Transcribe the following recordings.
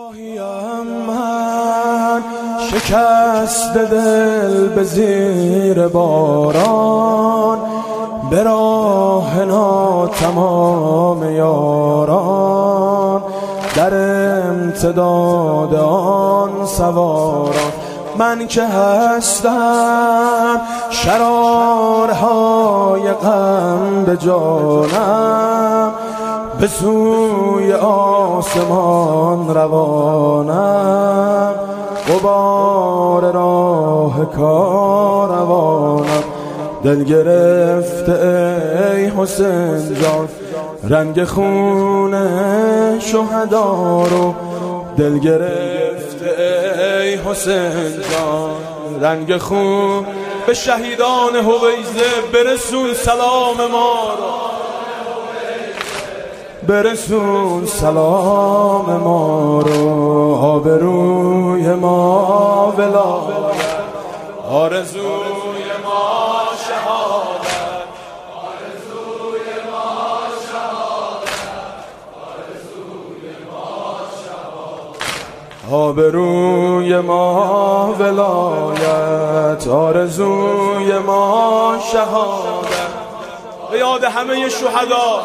راهیم من شکست دل به زیر باران، به راه ناتمام یاران، در امتداد آن سواران. من که هستم شرارهای غم به جانم، به سوی آسمان روانم، غبار راه کاروانم. دل گرفته ای حسین جان رنگ خون شهدا رو، دل گرفته ای حسین جان رنگ خون. به شهیدان هویزه برسون سلام ما رو، برسون سلام ما رو. آبروی ما ولایت، آرزوی ما شهادت، آرزوی ما شهادت، آرزوی ما شهادت. آبروی ما ولایت، آرزوی ما شهادت. به یاد همه شهدا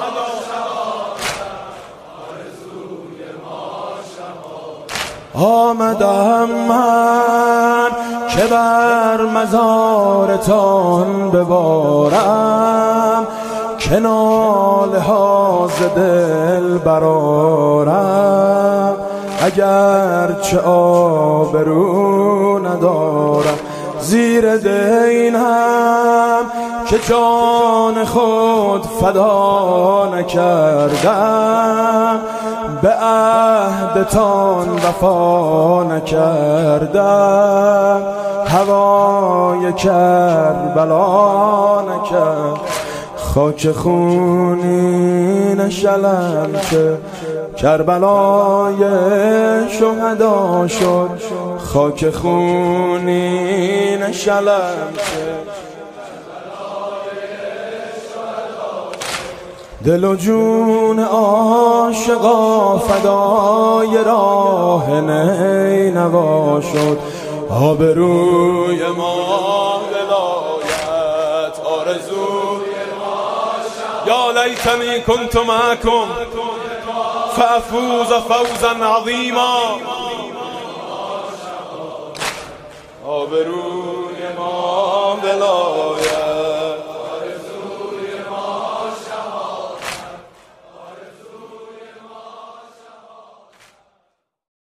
آمدم من که بر مزارتان ببارم، که ناله ها ز دل برآرم. اگر چه آبرو ندارم زیر دینم، که جان خود فدا نکردم، به عهدتان وفا نکردم. هوای کربلا نکرد، خاک خونین شلم که کربلای شهدا شد، خاک خونین شلم که دل و جون عاشقا فدای راه نینوا شد. آبروی ما ولایت، آرزوی ما شهادت. یا لیتنی کنت معکم فافوز فوزا عظیما. آبروی ما ولایت،